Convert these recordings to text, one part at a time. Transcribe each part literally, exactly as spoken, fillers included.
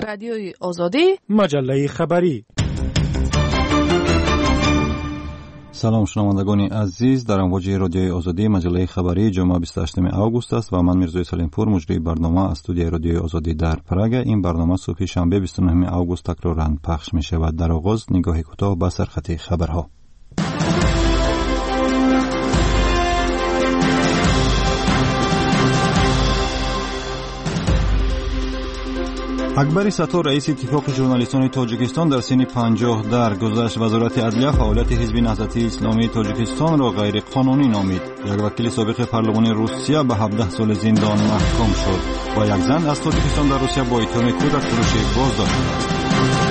رادیوی آزادی، مجله خبری. سلام شنوندگان عزیز، در امواج رادیوی آزادی مجله خبری جمعه بیست و هشتم آگوست است و من میرزای سلیمپور مجری برنامه از استودیوی رادیوی آزادی در پراگ. این برنامه صبح شنبه بیست و نهم آگوست تکرارا پخش می شود. در آغاز نگاهی کوتاه به سرخط خبرها. اکبر ستار رئیس اتفاق ژورنالیستان تاجیکستان در سن پنجاه درگذشت. وزارت عدلیه فعالیت حزب نهضت اسلامی تاجیکستان را غیر قانونی نامید. یک وکیل سابق پارلمان روسیه به هفده سال زندان محکوم شد و یک زن از تاجیکستان در روسیه با اتهام کودک فروشی بازداشت شد.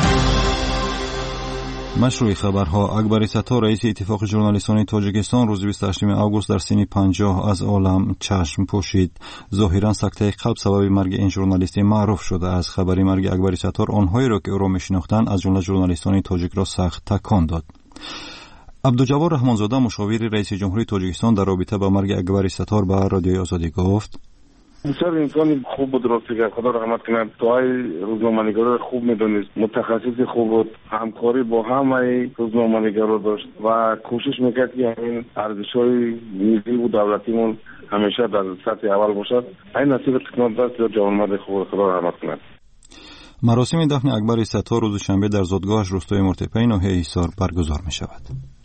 مشروع خبرها. اکبر ستار رئیس اتفاق ژورنالیستان تاجیکستان روز بیست و هشتم آگوست در سن پنجاه از عالم چشم پوشید. ظاهرا سکته قلب سبب مرگ این ژورنالیست معروف شده است. خبر مرگ اکبر ستار آنهایی را که او را میشناختند از جمله ژورنالیستان تاجیک را سخت تکان داد. عبدالجواد رحمانزاده مشاور رئیس جمهوری تاجیکستان در رابطه با مرگ اکبر ستار به رادیوی آزادی گفت: بسیار انسان خوب بود، راستی که خدا رحمت کنه. توهای روزنامه‌نگارا خوب میدونست، متخصص خوب بود، همکاری با همه روزنامه‌نگارا داشت و کوشش میکرد که این ارزش‌های ملی و دولتیمون همیشه در سطح اول باشد. این نصیب قسمت دست یا جوانمرد خوب، خدا رحمت کنه. مراسم دفن اکبر ستار روز شنبه در زادگاهش روستای مرتپه ناحیه حصار برگزار می‌شود.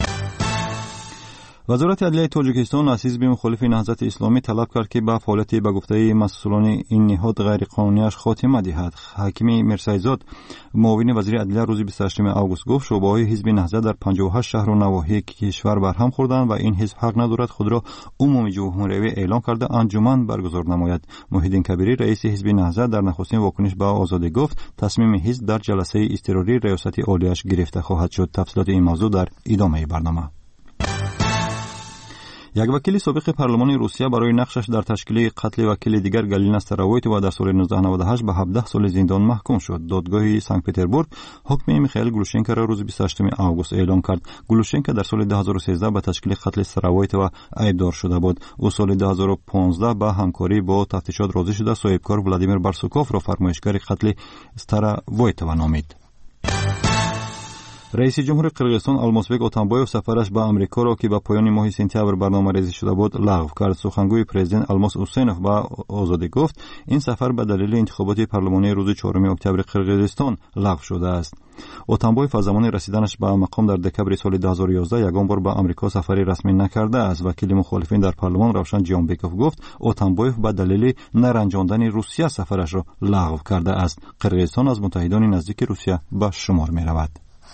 وزارت عدلیه تاجیکستان از حزب مخالف نهضت اسلامی طلب کرد که به فعالیت به گفته مسئولان این نهاد غیر قانونیش خاتمه دهد. حکیم میرسایزاد معاون وزیر عدلیه روز بیست و هشتم آگوست گفت شعبه‌های حزب نهضت در پنجاه و هشت شهر و نواحی کشور برهم خوردند و این حزب حق ندارد خود را عمومی جمهوری اعلام کرده انجمن برگزار نماید. محیدین کبیری رئیس حزب نهضت در نخستین واکنش به آزادی گفت تصمیم حزب در جلسه اضطراری ریاست عالیش گرفته خواهد شد. تفصیلات این موضوع در ادامه برنامه. یک وکیل سابق پارلمان روسیه برای نقشش در تشکیل قتل وکیل دیگر گالینا ستراویتووا در سال نوزده نود و هشت به هفده سال زندان محکوم شد. دادگاه سنت پتربورگ حکم میخائیل گلوشنکو را روز بیست و هشتم آگوست اعلام کرد. گلوشنکو در سال دو هزار و سیزده به تشکیل قتل ستراویتووا ایبدار شده بود. او سال دو هزار و پانزده به همکاری با تفتیشات راضی شده صاحبکار ولادیمیر بارسوکوف را فرمایشگر قتل ستراویتووا نامید. رئیس جمهور قرقیزستان المازبек اتامبایوف سفرش به آمریکا را که به پایان ماه سپتامبر برنامه‌ریزی شده بود لغو کرد. سخنگوی پرزیدنت الماس حسینوف به آزادی گفت این سفر به دلیل انتخابات پارلمانی روز چهارم اکتبر قرقیزستان لغو شده است. اتامبایوف از زمان رسیدنش به مقام در دکبر سال دو هزار و یازده یگان بار به آمریکا سفری رسمی نکرده است. وکیل مخالفین در پارلمان روشن جیانبکوف گفت اتامبایوف به دلیل نرنجاندن روسیه سفرش را لغو کرده است. قرقیزستان از متحدان نزدیک روسیه به شمار می‌رود.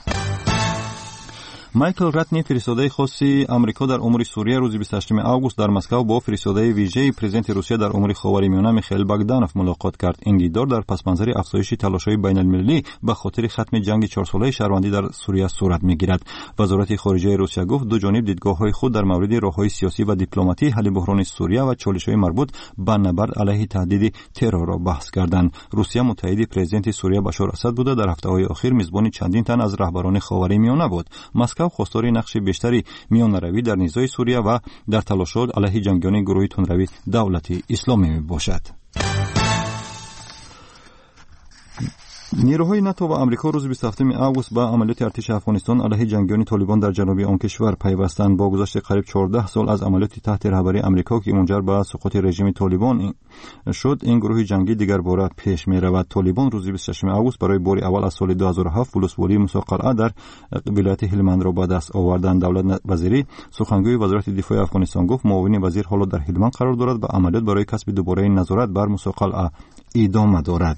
مایکل راتنی فرستاده خاصی آمریکا در امور سوریه روز بیست و هشتم آگوست در مسکو با فرستاده ویژه پرزیدنت روسیه در امور خاورمیانه میخائیل باگدانوف ملاقات کرد. این دیدار در پسمنظر افزایش تلاش‌های بین‌المللی به خاطر ختم جنگ چهار ساله شهروندی در سوریه صورت میگیرد. وزارت خارجه روسیه گفت دو جانب دیدگاه‌های خود در مورد راه‌های سیاسی و دیپلماتی حل بحران سوریه و چالش‌های مربوط به نبرد علیه تهدید ترور را بحث کردند. روسیه متحد پرزیدنت سوریه بشار اسد بوده در هفته‌های اخیر میزبان چندین تن از رهبران خاورمیانه بود. مسکو خواستار نقش بیشتری میانروی در نزاع سوریه و در تلاشات علیه جنگیان گروه تندروی دولت اسلامی می باشد. نیروهای ناتو و آمریکا روز بیست و هفتم آگوست به عملیات ارتش افغانستان علیه جنگیان طالبان در جنوب آن کشور پیوستند. با گذشت قریب چهارده سال از عملیات تحت رهبری آمریکا که منجر به سقوط رژیم طالبان شد این گروه جنگی دیگر باره پیش می رود. طالبان روز بیست و ششم آگوست برای بار اول از سال دو هزار و هفت ولسوالی موسی قلعه در ولایت هلمند را به دست آوردند. دولت وزیری سخنگوی وزارت دفاع افغانستان گفت معاون وزیر حالا در هلمند قرار دارد و عملیات برای کسب دوباره نظارت بر موسی قلعه ادامه دارد.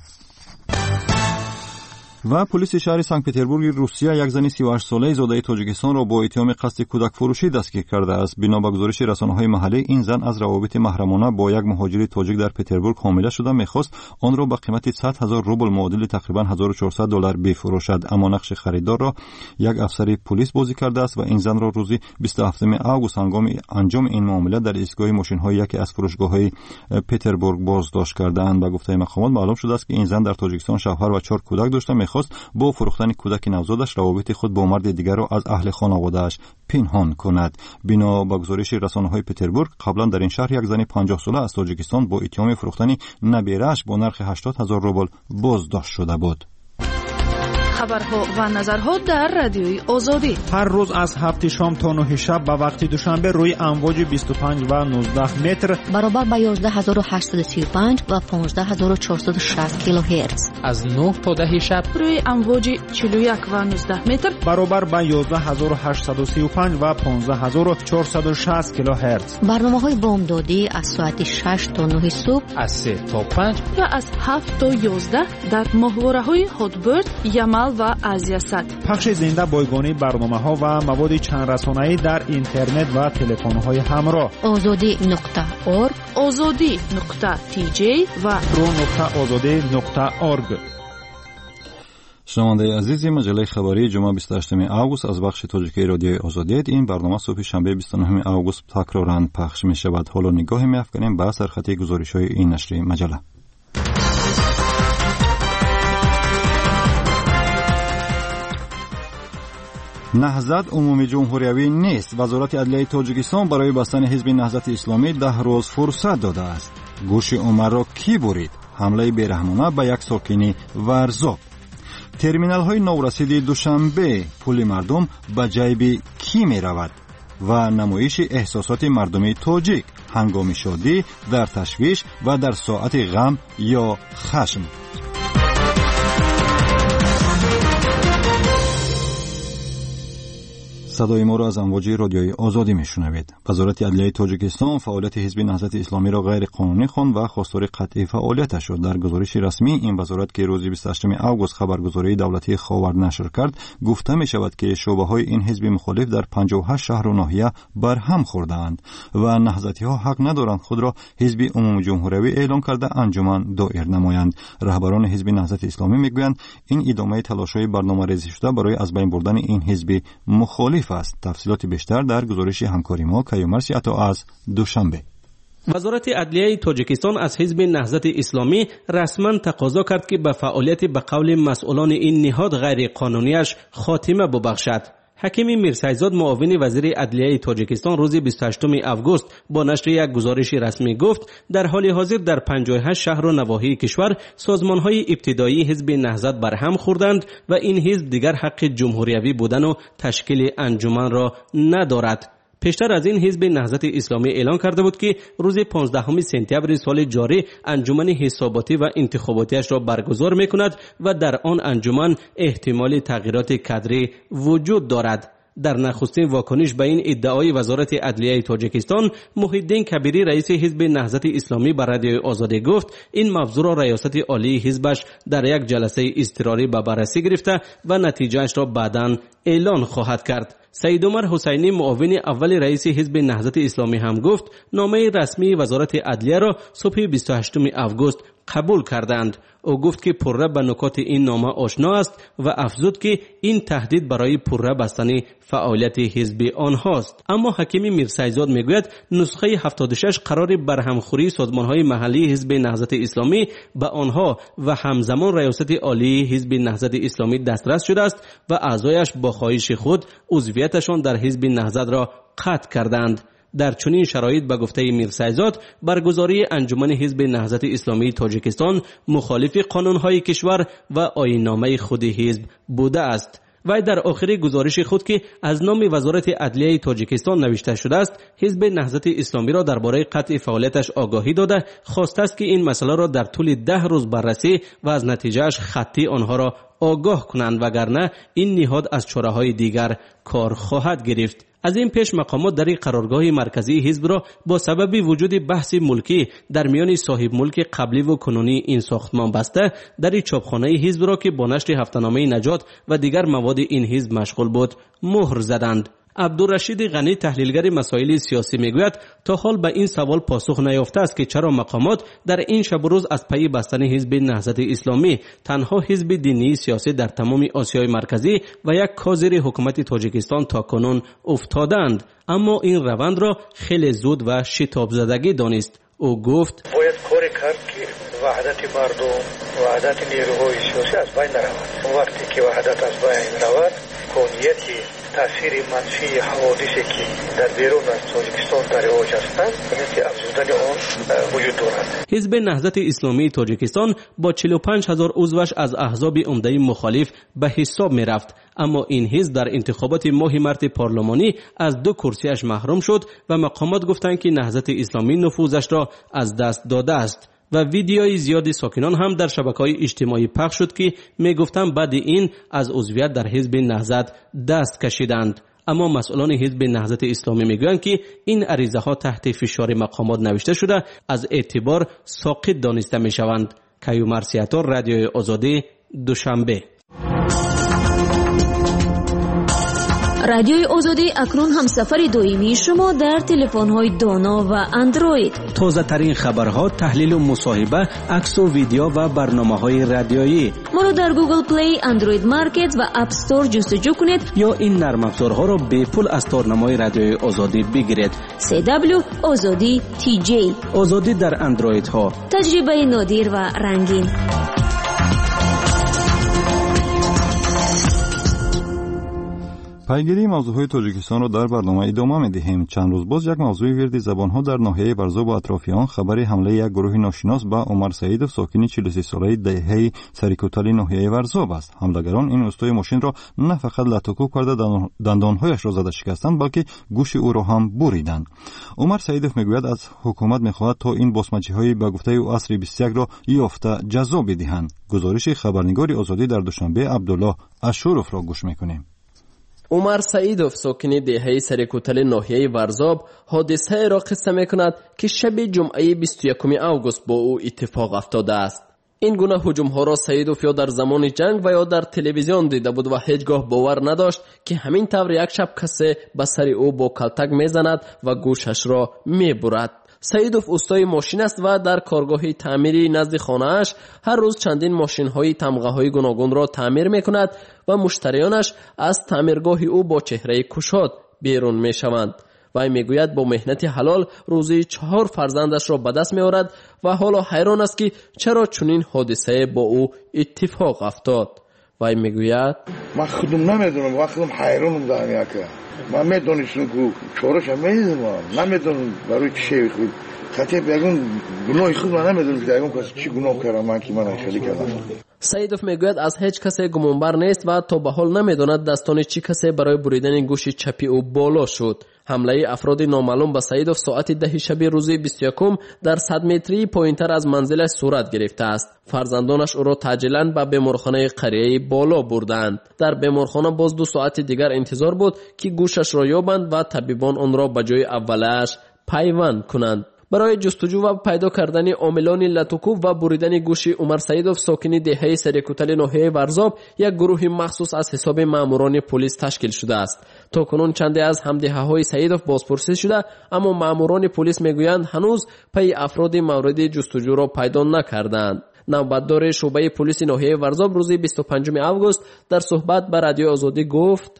و پلیس شهر سنت پتربورگ روسیه یک زن سی و هشت ساله زاده تاجیکستان را با اتهام قصد کودک فروشی دستگیر کرده است. بنا به گزارش رسانه‌های محلی این زن از روابط محرمانه با یک مهاجر تاجیک در پتربورگ حامله شده می‌خواست آن را به قیمت صد هزار روبل معادل تقریبا هزار و چهارصد دلار بفروشد، اما نقش خریدار را یک افسر پلیس بازی کرده است و این زن را روز بیست و هفتم آگوست هنگام انجام این معامله در ایستگاه ماشین‌های یکی از فروشگاه‌های پتربورگ بازداشت کردند. با گفته مقامات معلوم شده است که این زن در تاجیکستان شوهر و چهار کودک داشته. می‌خواست با فروختن کودک نوزادش روابط خود با مرد دیگر را از اهل خانواده‌اش پنهان کند. بنا به گزارش رسانه‌های پتربورگ، قبلا در این شهر یک زن پنجاه ساله از تاجیکستان با اتهام فروختن نبیره‌اش با نرخ هشتاد هزار روبل بازداشت شده بود. خبرها و نظرها در رادیوی آزادی هر روز از هفت شام تا نه شب به وقت دوشنبه روی امواج بیست و پنج و نوزده متر برابر با یازده هزار و هشتصد و سی و پنج و پانزده هزار و چهارصد و شصت کیلوهرتز از نه تا ده شب روی امواج چهل و یک و نوزده متر برابر با یازده هزار و هشتصد و سی و پنج و پانزده هزار و چهارصد و شصت کیلوهرتز. برنامه‌های بامدادی از ساعت شش تا نه صبح، از سه تا پنج و از هفت تا یازده در ماهواره‌های هاتبرد، یمل و آزیاست. پخش زنده بایگانی برنامه‌ها و مواد چند رسانه‌ای در اینترنت و تلفن‌های همراه. آزادی نقطه اورگ، آزادی نقطه تی جی و رو نقطه آزادی نقطه اورگ. شنونده عزیزی، مجله خبری جمعه بیست و هشتم آگوست از بخش تاجیکی رادیوی آزادی. این برنامه صبح شنبه بیست و نهم آگوست تکرارا پخش می شود. حالا نگاه می افکنیم به سرخطی گزارش‌های این نشریه مجله. نهضت عمومی جمهوریوی نیست. وزارت عدلیه تاجیکستان برای بستن حزب نهضت اسلامی ده روز فرصت داده است. گوش عمر را کی برید؟ حمله بیرحمانه به یک ساکن ورزاب. ترمینال های نورسیدی دوشنبه، پول مردم به جیب کی می رود؟ و نمایش احساسات مردمی تاجیک، هنگام شادی، در تشویش و در ساعت غم یا خشم. صدای ما را از امواج رادیوی آزادی میشنوید. وزارت عدلیه تاجیکستان فعالیت حزب نهضت اسلامی را غیر قانونی خواند و خواستار قطعی فعالیتش شد. در گزارش رسمی این وزارت که روز بیست و هشتم آگوست خبرگزاری دولتی خاور نشر کرد، گفته می شود که شعبه های این حزب مخالف در پنجاه و هشت شهر و ناحیه بر هم خورده‌اند و نهضتی ها حق ندارند خود را حزب عمومی جمهوریوی اعلام کرده انجمن دایر نمایند. رهبران حزب نهضت اسلامی میگویند این ادامه تلاش‌های برنامه‌ریزی شده برای از بین بردن این حزب مخالف است. تفصیلات بیشتر در گزارش همکاری ما کیومرسی عطا از دوشنبه. وزارت عدلیه تاجیکستان از حزب نهضت اسلامی رسما تقاضا کرد که به فعالیت به قول مسئولان این نهاد غیر قانونیش خاتمه ببخشد. حکیم میرسایزاد معاون وزیر عدلیه تاجیکستان روز بیست و هشتم آگوست با نشر یک گزارش رسمی گفت در حال حاضر در پنجاه و هشت شهر و نواحی کشور سازمان‌های ابتدایی حزب نهضت برهم خوردند و این حزب دیگر حق جمهوریوی بودن و تشکیل انجمن را ندارد. پیشتر از این حزب نهضت اسلامی اعلان کرده بود که روز پانزدهم سپتامبر سال جاری انجمن حساباتی و انتخاباتیش را برگزار می‌کند و در آن انجمن احتمال تغییرات کادری وجود دارد. در نخستین واکنش به این ادعای وزارت عدلیه تاجیکستان، محی الدین کبیری رئیس حزب نهضت اسلامی بر رادیوی آزادی گفت این موضوع را ریاست عالی حزبش در یک جلسه اضطراری به بررسی گرفته و نتیجهش را بعداً اعلان خواهد کرد. سید عمر حسینی معاون اول رئیس حزب نهضت اسلامی هم گفت نامه رسمی وزارت عدلیه را صبح بیست و هشتم آگوست قبول کردند. او گفت که پرره به نکات این نامه آشنا است و افزود که این تهدید برای پرره بستن فعالیت حزب آنهاست. اما حکیم میرسایزاد میگوید نسخه هفتاد و شش قرار برهمخوری سازمان‌های محلی حزب نهضت اسلامی به آنها و همزمان ریاست عالی حزب نهضت اسلامی دسترس شده است و اعضایش با خواهش خود عضویتشان در حزب نهضت را قطع کردند. در چنین شرایط به گفته میرسایزاد برگزاری انجمن حزب نهضت اسلامی تاجیکستان مخالف قانونهای کشور و آیین‌نامه خود حزب بوده است. و در آخر گزارش خود که از نام وزارت عدلیه تاجیکستان نوشته شده است، حزب نهضت اسلامی را درباره قطع فعالیتش آگاهی داده خواسته است که این مسئله را در طول ده روز بررسی و از نتیجهش خطی آنها را آگاه کنند، وگرنه این نهاد از چاره‌های دیگر کار خواهد گرفت. از این پیش مقامات در قرارگاه مرکزی حزب را با سبب وجود بحث ملکی در میان صاحب ملک قبلی و کنونی این ساختمان بسته، در چاپخانه حزب را که با نشر هفته‌نامه نجات و دیگر مواد این حزب مشغول بود مهر زدند. عبدالرشید غنی تحلیلگر مسائل سیاسی میگوید تا حال به این سوال پاسخ نیافته است که چرا مقامات در این شب و روز از پی بستن حزب نهضت اسلامی، تنها حزب دینی سیاسی در تمام آسیای مرکزی و یک کاذر حکومت تاجیکستان تا کنون افتادند، اما این روند را خیلی زود و شتاب زدگی دانست. او گفت باید کاری کرد که وحدت مردم وحدت نیروهای سیاسی از بین نرود. وقتی که وحدت از بین رود کونیت تاثیر منفی حوادثی که در بیرون از تاجیکستان در رواج هستند کونیت افزودن آن وجود دارد. حزب نهضت اسلامی تاجیکستان با چهل و پنج هزار عضوش از احزاب عمده مخالف به حساب می رفت، اما این حزب در انتخابات ماه مارس پارلمانی از دو کرسیش محروم شد و مقامات گفتند که نهضت اسلامی نفوذش را از دست داده است و ویدیوی زیادی ساکنان هم در شبکه‌های اجتماعی پخش شد که میگفتند بعد این از عضویت در حزب نهضت دست کشیدند. اما مسئولان حزب نهضت اسلامی میگویند که این عریضه ها تحت فشار مقامات نوشته شده از اعتبار ساقط دانسته میشوند. کیومرث سیاتور، رادیوی آزادی، دوشنبه. رادیوی آزادی اکنون همسفر دائمی شما در تلفن‌های دانا و اندروید. تازه ترین خبرها، تحلیل و مصاحبه، عکس و ویدیو و برنامه‌های رادیویی. ما را در گوگل پلی، اندروید مارکت و اپ استور جستجو کنید یا این نرم افزارها را به پول از تارنمای رادیوی آزادی بگیرید. سی دبلیو آزادی تی جی. آزادی در اندروید ها. تجربه نادر و رنگین. پیگیری موضوعهای تاجیکستان را در برنامه ادامه می‌دهیم. چند روز باز یک موضوع ورد زبان‌ها در ناحیه ورزاب و اطرافیان خبر حمله یک گروه ناشناس به عمر سعیدов ساکن چهل و سه ساله دهه سریکوتل ناحیه ورزاب است. حملگران این استوی ماشین را نه فقط لطوکو کرده دندانهایش را زده شکستند بلکه گوش او را هم بریدند. عمر سعیدов میگوید از حکومت می‌خواهد تا این بازمچی‌های به گفته او عصر بیست و یک را یافته جزا بدهند. گزارش خبرنگار آزادی در دوشنبه عبدالله اشورف را گوش می‌کنیم. عمر سعیدов ساکن دهه سریکوتل ناحیه ورزاب حادثه را قصه میکند که شب جمعه بیست و یکم آگوست با او اتفاق افتاده است. این گونه هجوم ها را سعیدov یا در زمان جنگ و یا در تلویزیون دیده بود و هیچگاه باور نداشت که همین طور یک شب کسی به سر او با کلتک میزند و گوشش را میبرد. سعیدov استای ماشین است و در کارگاه تعمیری نزد خانه‌اش هر روز چندین ماشین‌های تمغه‌های گوناگون را تعمیر می‌کند و مشتریانش از تعمیرگاه او با چهره کشاد بیرون می‌شوند. وی میگوید با مهنت حلال روزی چهار فرزندش را به دست می‌آورد و حالا حیران است که چرا چنین حادثه با او اتفاق افتاد. وی میگوید من خودم نمیدونم و خودم حیرانم در این که من میدونستم که چورش هم میدونم نمیدونم برای چی خود خطیب یکون گناه خود من نمیدونم که یکون کسی چی گناه کردم من که من انشالی کردم. سعیدov میگوید از هیچ کسی گمانبر نیست و تا به حال نمیداند دستان چی کسی برای بریدن گوش چپی او بالا شد. حمله افراد نامعلوم به سعیدov ساعت ده شب روز بیست و یکم در صد متری پایینتر از منزلش صورت گرفته است. فرزندانش او را تعجیلاً به بیمارخانه قریه بالا بردند. در بیمارخانه باز دو ساعت دیگر انتظار بود که گوشش را یابند و طبیبان آن را به جای اولش پیوند کنند. برای جستجو و پیدا کردن عاملان لطوکو و بریدن گوش عمر سعیدov ساکن دهه سریکوتل ناحیه ورزاب یک گروه مخصوص از حساب ماموران پلیس تشکیل شده است. تا کنون چندی از همدهه‌های سعیدov بازپرسی شده، اما ماموران پلیس میگویند هنوز پی افراد مورد جستجو را پیدا نکردند. نوبتدار شعبه پلیس ناحیه ورزاب روز بیست و پنجم آگوست در صحبت با رادیو آزادی گفت: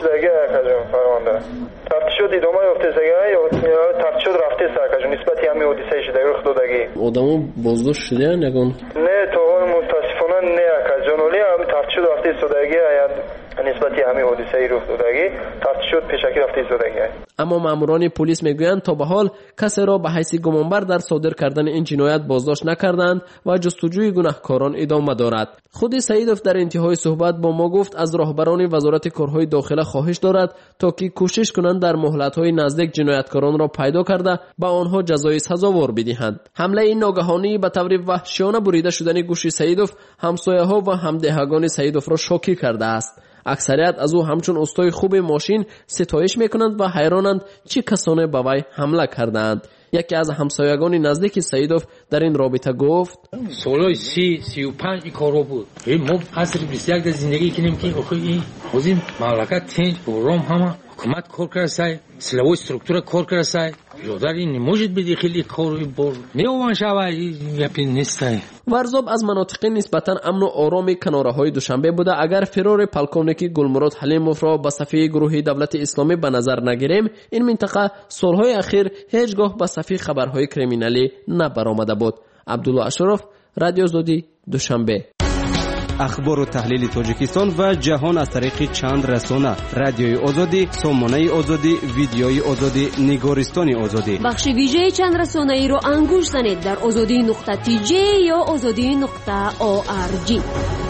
تفتیشات ادامه یافته است یا تفتیشات رفته است نسبت همین حادثه شده رخ دادگی آدمو بازداشت شده نگون نه تو متاسفانه نه که جنولی هم تفتیشات رفته استادگی نسبت همین حادثه رخ دادگی تفتیشات پیشکی رفته استادگی. اما ماموران پلیس میگویند تا به حال کسی را به حیث گمانبر در صادر کردن این جنایت بازداشت نکردند و جستجوی گناهکاران ادامه دارد. خود سعیدov در انتهای صحبت با ما گفت از راهبران وزارت کارهای داخله خواهش دارد تا که کوشش کنند در مهلت‌های نزدیک جنایتکاران را پیدا کرده به آنها جزای سزاوار بدهند. حمله این ناگهانی به طور وحشیانه بریده شدن گوش سعیدov همسایه‌ها و همدهگان سعیدov را شوکه کرده است. اکثریت از او همچون استای خوب ماشین ستایش میکنند و حیرانند چه کسانی به وی حمله کردند. یکی از همسایگان نزدیک سعیدov در این رابطه گفت: سالای سی سی و پنج این کارو بود. ما عصر بیست و یک در زندگی کنیم که آخه این حوزیم مملکت تنج برام همه حکومت کار کرده سلوی سترکتور کار کرده یادر این نموجد بدی خیلی کاری بر نیوان شوه یپی نیسته. ورزاب از مناطق نسبتا امن و آرام کناره های دوشنبه بوده. اگر فرار پلکونکی گلمراد حلیموف را به صفحه گروه دولت اسلامی به نظر نگیریم، این منطقه سالهای اخیر هیچگاه به صفحه خبرهای کریمینالی نبرآمده بود. عبدالله اشرف، رادیو آزادی دوشنبه. اخبار و تحلیل تاجیکستان و جهان از طریق چند رسانه: رادیوی آزادی، سامانه آزادی، ویدیوی آزادی، نگارستان آزادی. بخش ویژه چند رسانه ای رو انگوش زنید در آزادی نقطه تی جی یا آزادی نقطه او آر جی.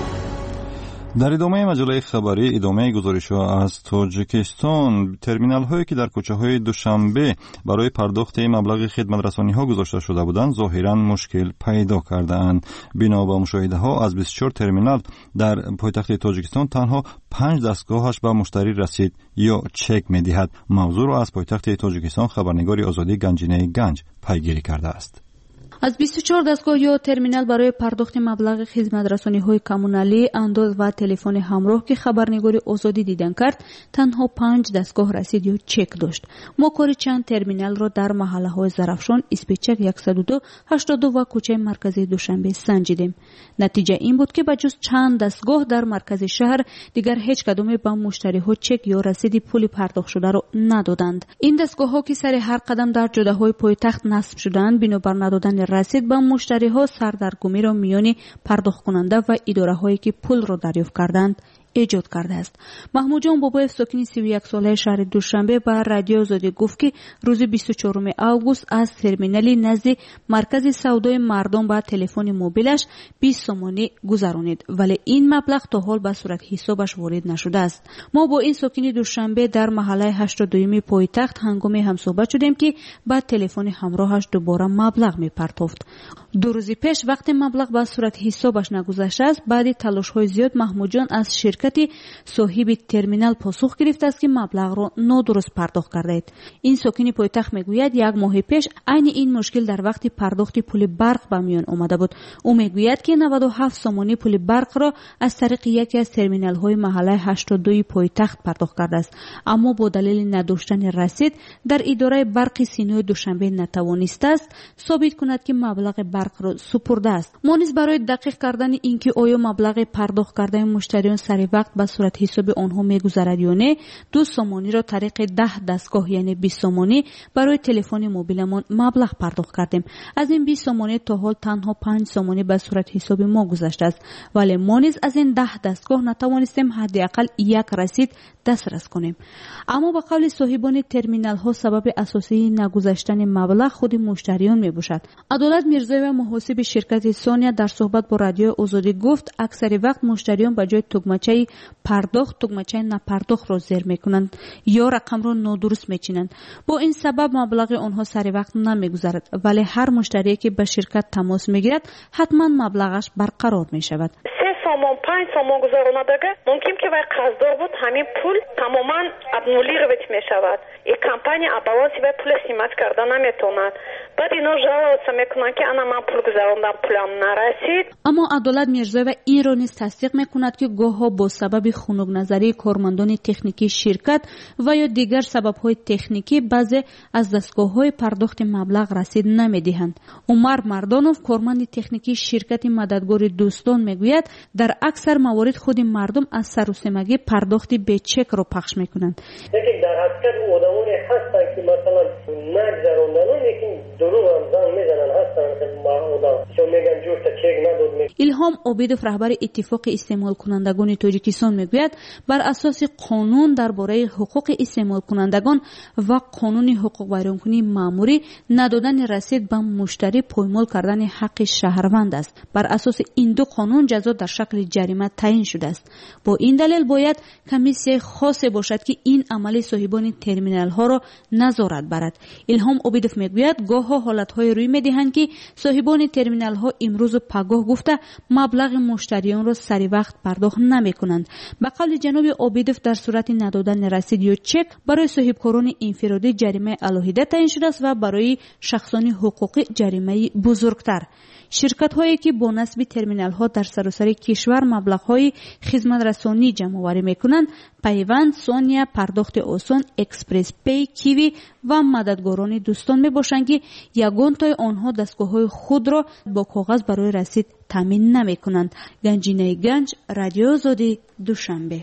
در ادامه مجله خبری ادامه گزارش‌ها از تاجیکستان، ترمینال هایی که در کوچه های دوشنبه برای پرداخت مبلغ خدمت رسانی ها گذاشته شده بودند ظاهراً مشکل پیدا کرده‌اند. بنا به مشاهده ها از بیست و چهار ترمینال در پایتخت تاجیکستان تنها پنج دستگاهش به مشتری رسید یا چک می‌دهد. موضوع را از پایتخت تاجیکستان خبرنگار آزادی گنجینه گنج پیگیری کرده است. از بیست و چهار دستگاه یا ترمینال برای پرداخت مبلغ خدمت رسانی‌های کمونالی، انداز و تلفن همراه که خبرنگاری آزادی دیدن کرد، تنها پنج دستگاه رسید یا چک داشت. ما کار چند ترمینال را در محله‌های زرافشان، اسپیچک صد و دو، هشتاد و دو و کوچه مرکزی دوشنبه سنجیدیم. نتیجه این بود که بجز چند دستگاه در مرکز شهر دیگر هیچ کدام به مشتری‌ها چک یا رسید پول پرداخت شده را ندادند. این دستگاه‌ها که سر هر قدم در جاده‌های پایتخت نصب شدند، بنابر ندادن رسید به مشتری‌ها سردرگمی را میان پرداخت کننده و اداره‌هایی که پول را دریافت کردند ایجاد کرده است. محمود جان باباєв ساکن سی و یک ساله شهر دوشنبه به رادیو آزادی گفت که روز بیست و چهارم آگوست از ترمینال نزد مرکز سودای مردم با تلفن موبیلش بیست سومانی گذرانید، ولی این مبلغ تا حال به صورت حسابش وارد نشده است. ما با این ساکن دوشنبه در محله هشتاد و دو پایتخت هنگام همصحبت شدیم که با تلفن همراهش دوباره مبلغ میپرداخت. دو روز پیش وقتی مبلغ به صورت حسابش نگذشته است، بعد تلاش‌های زیاد محمود جان از شرکت صاحب ترمینال پاسخ گرفته است که مبلغ را نادرست پرداخت کرده اید. این ساکن پایتخت میگوید یک ماه پیش عین این مشکل در وقت پرداخت پول برق به میان آمده بود. او میگوید که نود و هفت سومانی پول برق را از طریق یکی از ترمینال های محله هشتاد و دو پایتخت پرداخت کرده است، اما با دلیل نداشتن رسید در اداره برق سینوی دوشنبه نتوانسته است ثابت کند که مبلغ برق را سپرده است. ما نیز برای دقیق کردن اینکه آیا مبلغ پرداخت کرده مشتریان سر وقت به صورت حساب آنها میگذرد یا نه، دو سومانی را طریق ده دستگاه یعنی بیست سومانی برای تلفن موبیلمان مبلغ پرداخت کردیم. از این بیست سومانی تا حال تنها پنج سومانی به صورت حساب ما گذشته است، ولی ما نیز از این ده دستگاه نتوانستیم حداقل یک رسید دسترس کنیم. اما به قول صاحبان ترمینال ها سبب اساسی نگذشتن مبلغ خود مشتریان می باشد. عدالت میرزایی و محاسب شرکت سونیا در صحبت با رادیو آزادی گفت اکثر وقت مشتریان به جای تگمچه پرداخت تگمچه نپرداخت را زیر میکنند یا رقم را نادرست میچینند. با این سبب مبلغ آنها سر وقت نمیگذرد، ولی هر مشتری که به شرکت تماس میگیرد حتما مبلغش برقرار میشود. سامان پنج سامان گذارانادگه ممکن که وقت قصدار بود همین پول تماما ابنولی رو بیت میشود. این کمپانی ابواسی به پول سیمت کردن نمیتوند. بعد اینا جواب میکنن که انا من پول گذاراندم پولم نرسید. اما عدالت میرزایی و این را نیز تصدیق میکند که گاه‌ها با سبب خنک نظری کارمندان تکنیکی شرکت و یا دیگر سبب‌های تکنیکی بعضی از دستگاه‌های پرداخت مبلغ رسید نمیدهند. عمر مردانوف کارمند تکنیکی شرکت مددگار دوستان میگوید در اکثر موارد خود مردم از سروسمگی پرداخت به چک را پخش میکنند. لیکن در حقیقت آدمانی هستن که مثلا نگذراندن یکی دروغ هم زن میزنن هستن که آدم چون میگن جور تا چک نداد می الهام عبیدوف رهبر اتفاق استعمال کنندگان تاجیکستان میگوید بر اساس قانون درباره حقوق استعمال کنندگان و قانون حقوق ویرانکنی ماموری ندادن رسید به مشتری پایمال کردن حق شهروند است. بر اساس این دو قانون جزا در شکل جریمه تعیین شده است. با این دلیل باید کمیسیه خاصی باشد که این عمل صاحبان ترمینال ها را نظارت برد. الهام عبیدوف میگوید گاه ها حالت های روی میدهند که صاحبان ترمینال ها امروز و پگاه گفته مبلغ مشتریان را سری وقت پرداخت نمی کنند. به قول جناب عبیدوف در صورت ندادن رسید یا چک برای صاحبکاران انفرادی جریمه علیحده تعیین شده است و برای شخصان حقوقی جریمه بزرگتر. شرکت هایی که با نصب ترمینال ها در سراسر کشور مبلغ های خدمت رسانی جمع آوری میکنند پیوند، سونیا، پرداخت آسان، اکسپرس پی، کیوی و مددگاران دوستان می باشند که یگان تای آنها دستگاه های خود را با کاغذ برای رسید تامین نمی کنند. گنجینه گنج، رادیو آزادی، دوشنبه.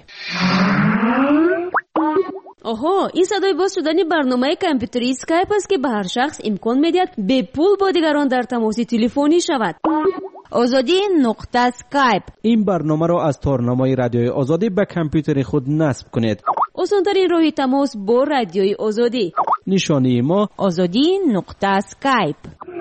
آها، این صدای باز شدن برنامه کامپیوتری اسکایپ است که به هر شخص امکان میدهد به پول با دیگران در تماس تلفنی شود. озодӣ нуқта скайп. این برنامه را از تارنمای رادیوی آزادی به کامپیوتر خود نصب کنید. осонтарин роҳи тамос бо радиои озодӣ. نشانی ما озодӣ нуқта скайп.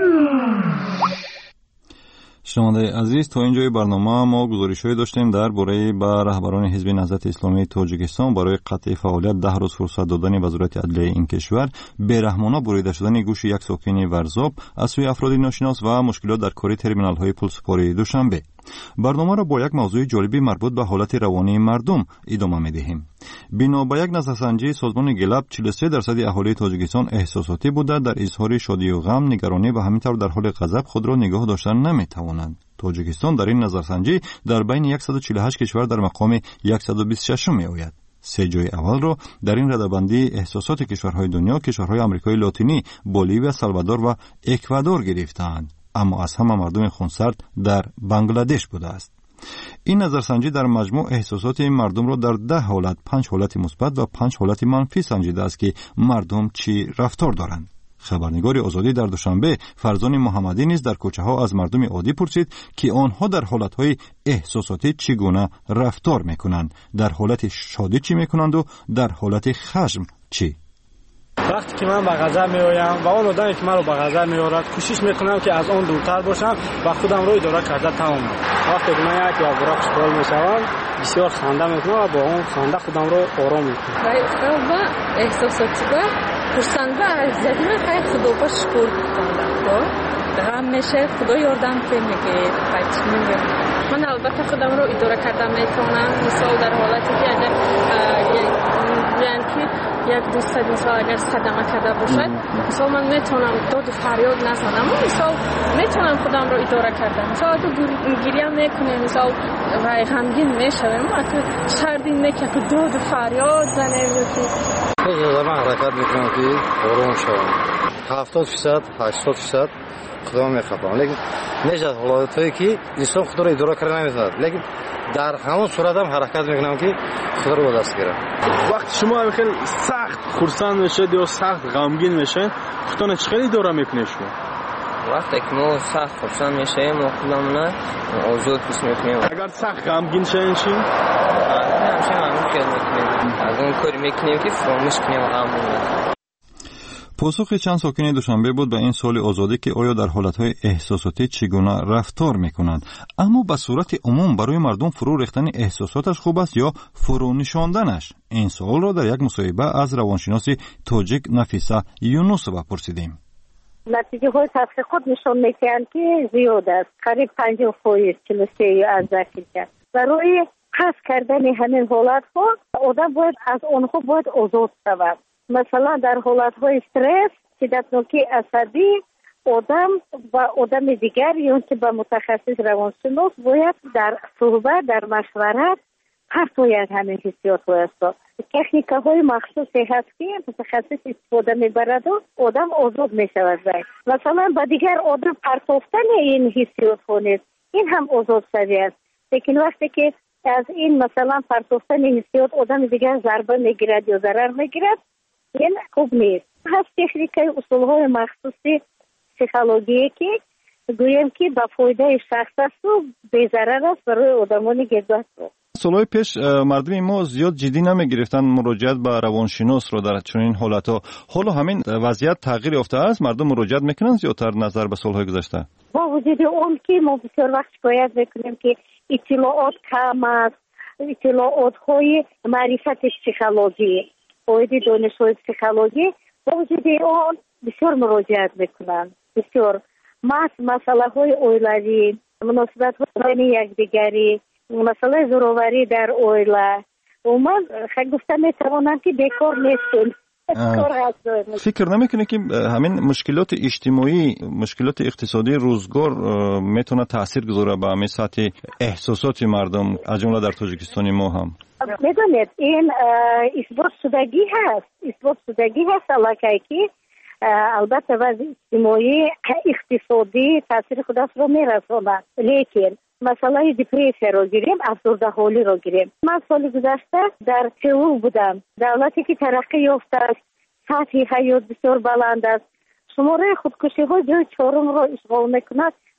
شنونده‌های عزیز، تا اینجای برنامه ما گزارش‌هایی داشتیم درباره به رهبران حزب نهضت اسلامی تاجیکستان برای قطع فعالیت ده روز فرصت دادن وزارت عدلیه این کشور، بی‌رحمانه بریده شدن گوش یک ساکن ورزاب از سوی افراد ناشناس و مشکلات در کاری ترمینال‌های پولسپاری دوشنبه. برنامه را با یک موضوع جالبی مربوط به حالت روانی مردم ادامه می‌دهیم. بنا به یک نظرسنجی سازمان گلاب چهل و سه درصد اهالی تاجیکستان احساساتی بوده، در اظهار شادی و غم، نگرانی و همینطور در حال غضب خود را نگاه داشتن نمی‌توانند. تاجیکستان در این نظرسنجی در بین صد و چهل و هشت کشور در مقام صد و بیست و شش می‌آید. سه جای اول را در این رده‌بندی احساسات کشورهای دنیا، کشورهای آمریکای لاتینی، بولیویا، سالوادور و اکوادور گرفتند. اما از همه مردم خونسرد در بنگلادش بوده است. این نظرسنجی در مجموع احساسات این مردم را در ده حالت، پنج حالت مثبت و پنج حالت منفی سنجیده است که مردم چی رفتار دارند. خبرنگار آزادی در دوشنبه فرزان محمدی نیز در کوچه ها از مردم عادی پرسید که آنها در حالت های احساساتی چگونه رفتار میکنند، در حالت شادی چی میکنند و در حالت خشم چی. وقتی که من به غضب میآیم و اون آدمی که من رو به غضب میآورد کوشش میکنم که از اون دورتر باشم و خودم رو اداره کرده تمامم. وقتی که من یک یا برای خوشحال میشوم بسیار خنده میکنم و با اون خنده خودم رو آرام میکنم. و احساساتی و خرسنده از زدیم خیلی خدا با شکر میکنم. غم میشه خدا یاردم که میگه بچه میگه من البته خودم رو اداره کرده میتونم. مثال در حالتی که اگر یعنی که یک دوست مثال اگر صدمه کرده باشد مثال من میتونم داد و فریاد نزنم و مثال میتونم خودم رو اداره کردم. مثال اگر گریه میکنیم مثال و غمگین میشویم اگر شردین میکنم که داد و فریاد زنیم خود زمان حرکت میکنم که آرام شوم. هفتاد فیصد هشتاد فیصد خودم میخوام، لیکن میشه حالتی که انسان خود رو اداره کردن نمیتواند، لیکن در همون صورت هم حرکت میکنم که خود رو به دست گیرم. وقتی شما خیلی سخت خرسند میشید یا سخت غمگین میشین خودتون چقدر اداره میکنید شما؟ وقتی که ما سخت خرسند میشیم ما خودمون آزاد حس میکنیم. اگر سخت غمگین شین چی؟ همیشه غمگین میکنیم، از اون کاری میکنیم که فراموش کنیم غممون. پاسخ چند ساکن دوشنبه بود به این سوال آزادی که آیا در حالتهای احساساتی چگونه رفتار میکنند. اما به صورت عموم برای مردم فرو ریختن احساساتش خوب است یا فرو نشاندنش؟ این سوال را در یک مصاحبه از روانشناس تاجیک نفیسه یونوسووا پرسیدیم. نتیجه های تحقیقات نشان میدهند که زیاد است، قریب پنجاه فیصد چهل و سه از دقیقه. برای حس کردن همین حالت ها آدم باید از آنها باید آزاد شود. مثلا در حالت‌های استرس، شدتناکی عصبی، آدم با آدم دیگر یا که با متخصص روانشناس باید در صحبت، در مشورت پرتوید همین حسیات هست. تکنیک‌های مخصوصی هست که متخصص استفاده می‌برد و آدم آزاد می‌شود. مثلا با دیگر آدم پرتافتن این حسیات ها نیست، این هم آزاد شدی است. لیکن وقتی که از این مثلا پرتافتن حسیات آدم دیگر ضربه می‌گیرد یا ضرر می‌گیرد، این خوب نیست. هست تکنیکای اصولهای مخصوصی پسیکولوژی که گویم که با فایده شخص است و بی‌ضرر است برای آدمان گردت. سالهای پیش مردم ما زیاد جدی نمیگرفتن مراجعت به روانشناس رو در چنین حالت‌ها. حالا همین وضعیت تغییر یافته است، مردم مراجعت میکنن زیادتر نظر به سالهای گذشته. با وجود اون که ما بسیار وقت شکایت میکنیم که اطلاعات کم است، اطلاعات های معرفت پسیکولوژی باید دانش‌های پسیکولوژی با وجود آن بسیار مراجعت میکنند. بسیار مس مسئله های اویلوی، مناسبت های بین یکدیگری، مسئله زوراوری در اویله و من خیلی گفته میتوانم که بیکار نیستیم. فکر نمیکنه که همین مشکلات اجتماعی، مشکلات اقتصادی روزگار میتونه تاثیر گذاره به همین سطح احساسات مردم از جمله در تاجیکستان ما هم؟ میدونید این اثبات شدگی هست، اثبات شدگی هست علاقه که البته وضع اجتماعی اقتصادی تاثیر خودش رو میرساند، لیکن مسئله دپرسیا رو گیریم، افسرده حالی رو گیریم. من سال گذشته در سئول بودم، دولتی که ترقی یافته است، سطح حیات بسیار بلند است، شماره خودکشی ها جای چهارم رو اشغال میکند،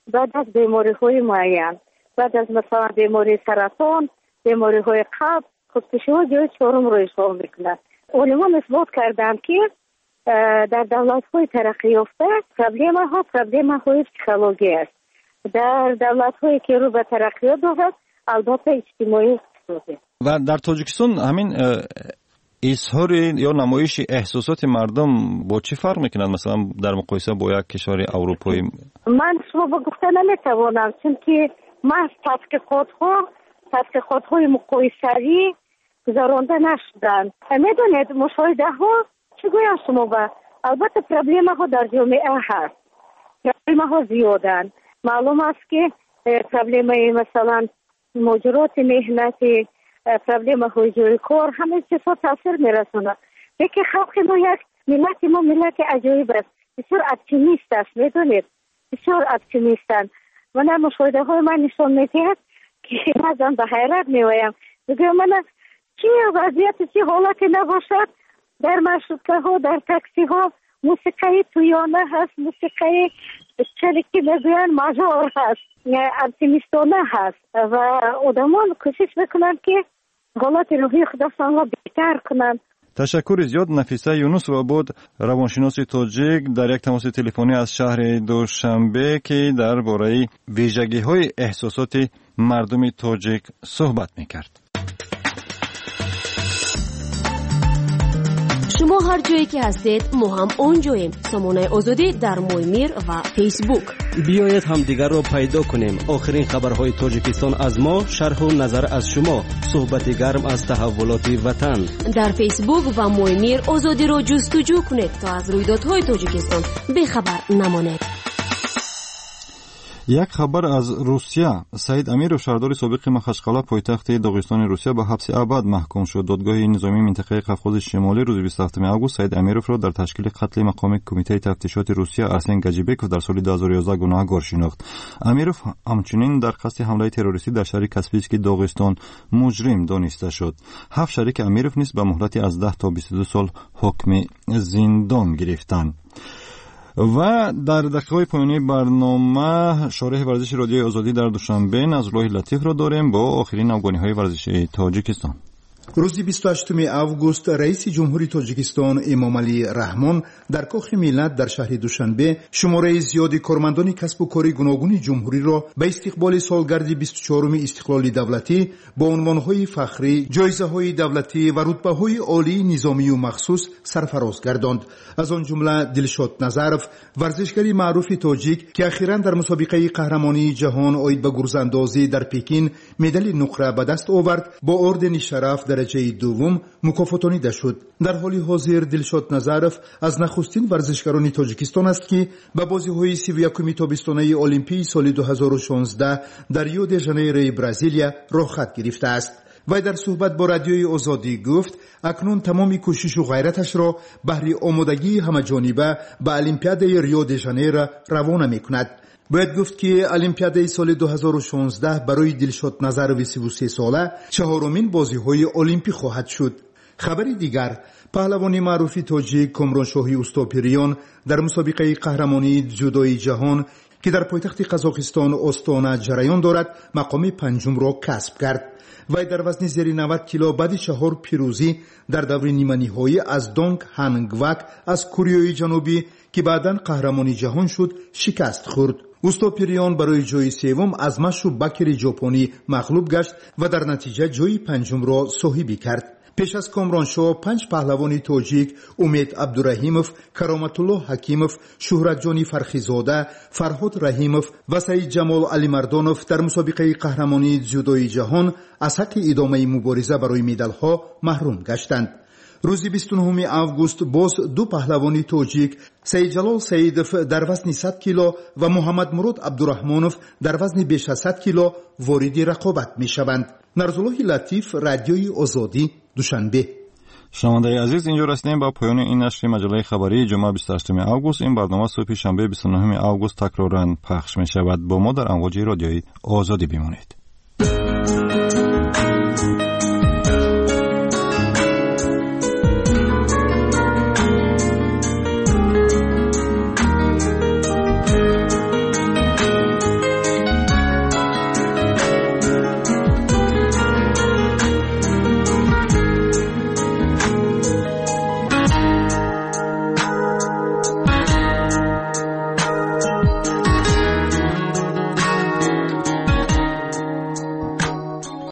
بعد از بیماری های معین، بعد از مثلا بیماری سرطان، بیماری های قلب، خودکشی ها جای چهارم رو اشغال میکنه. علمان اثبات کردن که در دولت های ترقی یافته پرابلم ها پرابلم های پسیکولوژی است. در دولت هایی که رو به ترقیات دارد البته اجتماعی است. و در تاجیکستان همین اظهار یا نمایش احساسات مردم با چی فرق میکنند مثلا در مقایسه با یک کشور اروپایی؟ من شما با گفته نمیتوانم، چون که من تحقیقات ها تحقیقات های مقایسه‌ای گذرانده نشدن. میدونید مشاهده ها چی گویم شما با البته پرابلم ها در جامعه هست، پرابلم ها زیادن. معلوم است که پرابلم مثلا مجرات مهنتی، پرابلم های جای کار، همه چیزها تاثیر میرسونه. لیکن خلق ما یک ملت ما ملت عجیب است، بسیار اپتیمیست است. میدونید بسیار اپتیمیستن. من مشاهده های من نشان میدهد که بعضا به حیرت میایم، میگم من چی وضعیت چی حالتی نباشد در مشروطه ها، در تاکسی ها موسیقی تویانه هست، موسیقی چلی که میگوین ماژور هست، اپتیمیستانه هست و آدمان کوشش میکنن که حالت روحی خودشان را بهتر کنن. تشکر زیاد. نفیسه یونس و بود روانشناس تاجیک در یک تماس تلفنی از شهر دوشنبه که درباره ویژگی‌های احساسات مردم تاجیک صحبت می‌کرد. شما هر جایی که هستید ما هم اونجاییم. سامانه آزادی در مویمیر و فیسبوک. بیایید هم دیگر را پیدا کنیم. آخرین خبرهای تاجیکستان از ما، شرح و نظر از شما، صحبت گرم از تحولات وطن. در فیسبوک و مویمیر آزادی را جستجو کنید تا از رویدادهای تاجیکستان بیخبر نمانید. یک خبر از روسیه. سعید امیرов شهردار سابق مخشقلا پایتخت داغستان روسیه به حبس ابد محکوم شد. دادگاه نظامی منطقه قفقاز شمالی روز بیست و هفتم آگوست سعید امیرov را در تشکیل قتل مقام کمیته تفتیشات روسیه ارسن گاجیبکov در سال دو هزار و یازده گناهکار شناخت. امیرov همچنین در قصد حمله تروریستی در شهر کاسپیسکی داغستان مجرم دانسته شد. هفت شریک امیرov نیز به مهلت از ده تا بیست و دو سال حکم زندان گرفتند. و در دقیقه پایانی برنامه شارح ورزش رادیوی آزادی در دوشنبه نظرالله لطیف را داریم با آخرین افغانی‌های ورزشی تاجیکستان. روز بیست و هشتم آگوست رئیس جمهوری تاجیکستان امامعلی رحمان در کاخ ملت در شهر دوشنبه شماره زیادی کارمندان کسب و کار گوناگون جمهوری را به استقبال سالگرد بیست و چهارم استقلال دولتی با عنوانهای فخری، جایزه‌های دولتی و رتبه‌های عالی نظامی و مخصوص سرفراز گرداند. از آن جمله دلشاد نظرов ورزشکاری معروف تاجیک که اخیراً در مسابقه قهرمانی جهان عاید به گرزاندازی در پکین مدال نقره به دست آورد، با اردن شرف درجه دوم مکافاتانیده شد. در حال حاضر دلشاد نظرов از نخستین ورزشکاران تاجیکستان است که به بازی‌های سی و یکم تابستانه المپیک سال دو هزار و شانزده در ریو د ژانیرو برزیلیا رخصت گرفته است. و در صحبت با رادیوی آزادی گفت اکنون تمام کوشش و غیرتش را بهر آمادگی همه‌جانبه به المپیاد ریو د ژانیرو روانه می‌کند. باید گفت که المپیاد سال دو هزار و شانزده برای دلشاد نظرov سی و سه ساله چهارمین بازی‌های المپیک خواهد شد. خبری دیگر، پهلوان معروف تاجیک کامرانشاهی اوستاپریان در مسابقه قهرمانی جودوی جهان که در پایتخت قزاقستان آستانه جریان دارد مقام پنجم را کسب کرد. وی در وزن زیر نود کیلو بعد چهار پیروزی در دور نیمه نهایی از دونگ هانگوک از کره جنوبی که بعداً قهرمانی جهان شد شکست خورد. اوستاپریان برای جای سوم از مشو بکر ژاپنی مغلوب گشت و در نتیجه جای پنجم را صاحب کرد. پیش از کامرانشاه پنج پهلوان تاجیک امید عبدالرحیمov، کرامت الله حکیمov، شهرت جانی فرخیزاده، فرهاد رحیمov و سعید جمال علی مردانov در مسابقه قهرمانی جودوی جهان از حق ادامه مبارزه برای مدال ها محروم گشتند. روز بیست و نهم آگوست باز دو پهلوان تاجیک سعید جلال سعیدov در وزن صد کیلو و محمد مراد عبدالرحمانov در وزن بیش از صد کیلو وارد رقابت می شوند. نظرالله لطیف، رادیوی آزادی، دوشنبه. شنوندگان عزیز، اینجا رسیدیم به پایان این نشر مجله خبری جمعه بیست و هشتم آگوست. این برنامه صبح شنبه بیست و نهم آگوست تکرارا پخش می شود. با ما در امواج رادیوی آزادی بمانید.